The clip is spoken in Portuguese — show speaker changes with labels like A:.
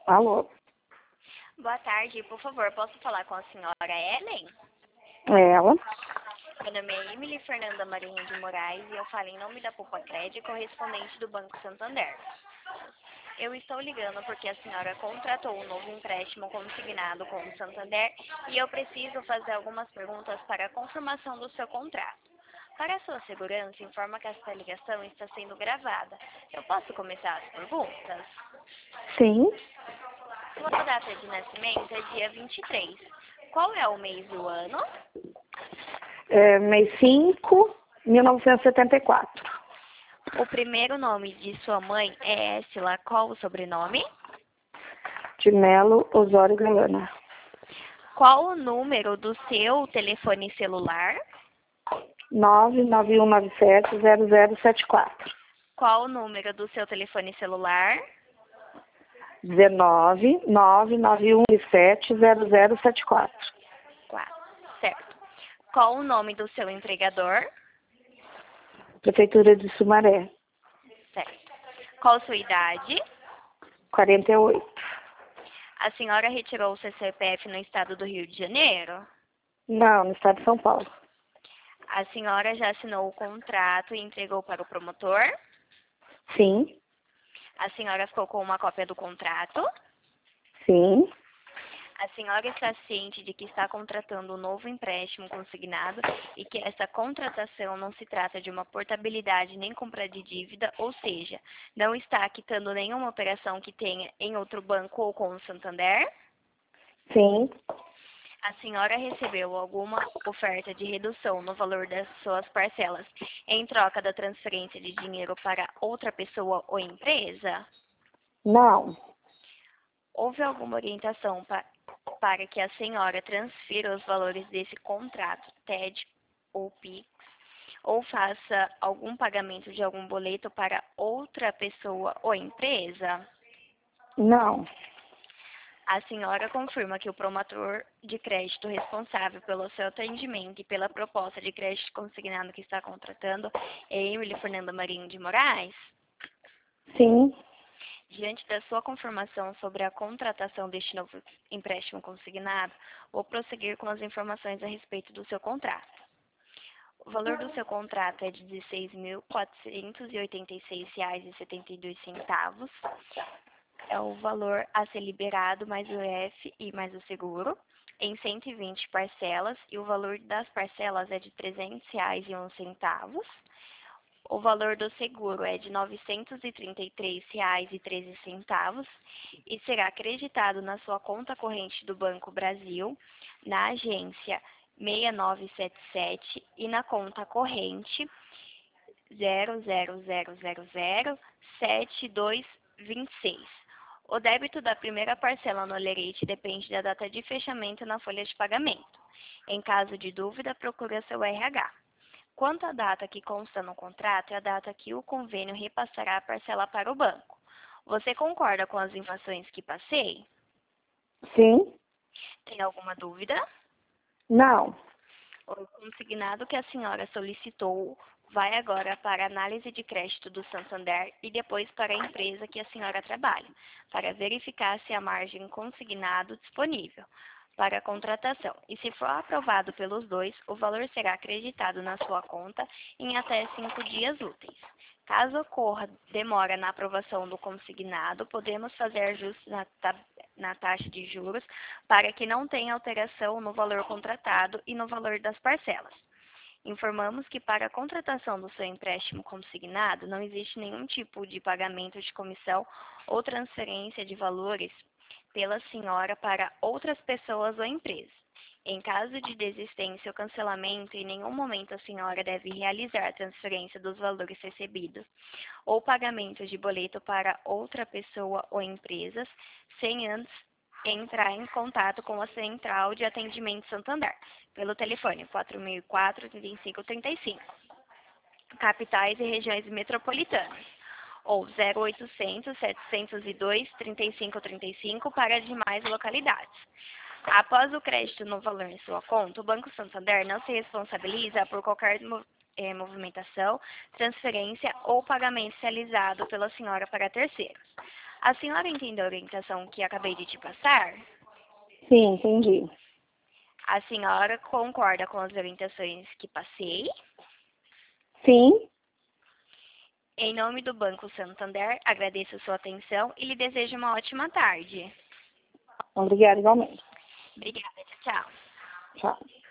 A: Alô?
B: Boa tarde, por favor, posso falar com a senhora Ellen?
A: É ela?
B: Meu nome é Emily Fernanda Marinho de Moraes e eu falo em nome da Poupa Crédito, correspondente do Banco Santander. Eu estou ligando porque a senhora contratou um novo empréstimo consignado com o Santander e eu preciso fazer algumas perguntas para a confirmação do seu contrato. Para a sua segurança, informa que esta ligação está sendo gravada. Eu posso começar as perguntas?
A: Sim.
B: Sua data de nascimento é dia 23. Qual é o mês e o ano?
A: Mês 5, 1974.
B: O primeiro nome de sua mãe é Éstila. Qual o sobrenome?
A: De Melo Osório Galana.
B: Qual o número do seu telefone celular?
A: 991970074.
B: Qual o número do seu telefone celular?
A: 1991970074.
B: Certo. Qual o nome do seu empregador?
A: Prefeitura de Sumaré.
B: Certo. Qual sua idade?
A: 48.
B: A senhora retirou o seu CPF no estado do Rio de Janeiro?
A: Não, no estado de São Paulo.
B: A senhora já assinou o contrato e entregou para o promotor?
A: Sim.
B: A senhora ficou com uma cópia do contrato?
A: Sim.
B: A senhora está ciente de que está contratando um novo empréstimo consignado e que essa contratação não se trata de uma portabilidade nem compra de dívida, ou seja, não está quitando nenhuma operação que tenha em outro banco ou com o Santander?
A: Sim.
B: A senhora recebeu alguma oferta de redução no valor das suas parcelas em troca da transferência de dinheiro para outra pessoa ou empresa?
A: Não.
B: Houve alguma orientação para que a senhora transfira os valores desse contrato, TED ou PIX, ou faça algum pagamento de algum boleto para outra pessoa ou empresa?
A: Não.
B: A senhora confirma que o promotor de crédito responsável pelo seu atendimento e pela proposta de crédito consignado que está contratando é Emily Fernanda Marinho de Moraes?
A: Sim.
B: Diante da sua confirmação sobre a contratação deste novo empréstimo consignado, vou prosseguir com as informações a respeito do seu contrato. O valor do seu contrato é de R$ 16.486,72. É o valor a ser liberado mais o FI mais o seguro, em 120 parcelas, e o valor das parcelas é de R$ 300,01. O valor do seguro é de R$ 933,13 e será acreditado na sua conta corrente do Banco Brasil, na agência 6977 e na conta corrente 000007226. O débito da primeira parcela no Olerite depende da data de fechamento na folha de pagamento. Em caso de dúvida, procure seu RH. Quanto à data que consta no contrato, é a data que o convênio repassará a parcela para o banco. Você concorda com as informações que passei?
A: Sim.
B: Tem alguma dúvida?
A: Não.
B: O consignado que a senhora solicitou vai agora para a análise de crédito do Santander e depois para a empresa que a senhora trabalha, para verificar se há margem consignado disponível para a contratação. E se for aprovado pelos dois, o valor será acreditado na sua conta em até 5 dias úteis. Caso ocorra demora na aprovação do consignado, podemos fazer ajustes na taxa de juros para que não tenha alteração no valor contratado e no valor das parcelas. Informamos que para a contratação do seu empréstimo consignado não existe nenhum tipo de pagamento de comissão ou transferência de valores pela senhora para outras pessoas ou empresas. Em caso de desistência ou cancelamento, em nenhum momento a senhora deve realizar a transferência dos valores recebidos ou pagamento de boleto para outra pessoa ou empresas sem antes entrar em contato com a Central de Atendimento Santander, pelo telefone 4004-3535, capitais e regiões metropolitanas, ou 0800-702-3535 para demais localidades. Após o crédito no valor em sua conta, o Banco Santander não se responsabiliza por qualquer movimentação, transferência ou pagamento realizado pela senhora para terceiros. A senhora entendeu a orientação que acabei de te passar?
A: Sim, entendi.
B: A senhora concorda com as orientações que passei?
A: Sim,
B: Em nome do Banco Santander, agradeço sua atenção e lhe desejo uma ótima tarde.
A: obrigada igualmente.
B: Obrigada, tchau, tchau.
A: Tchau.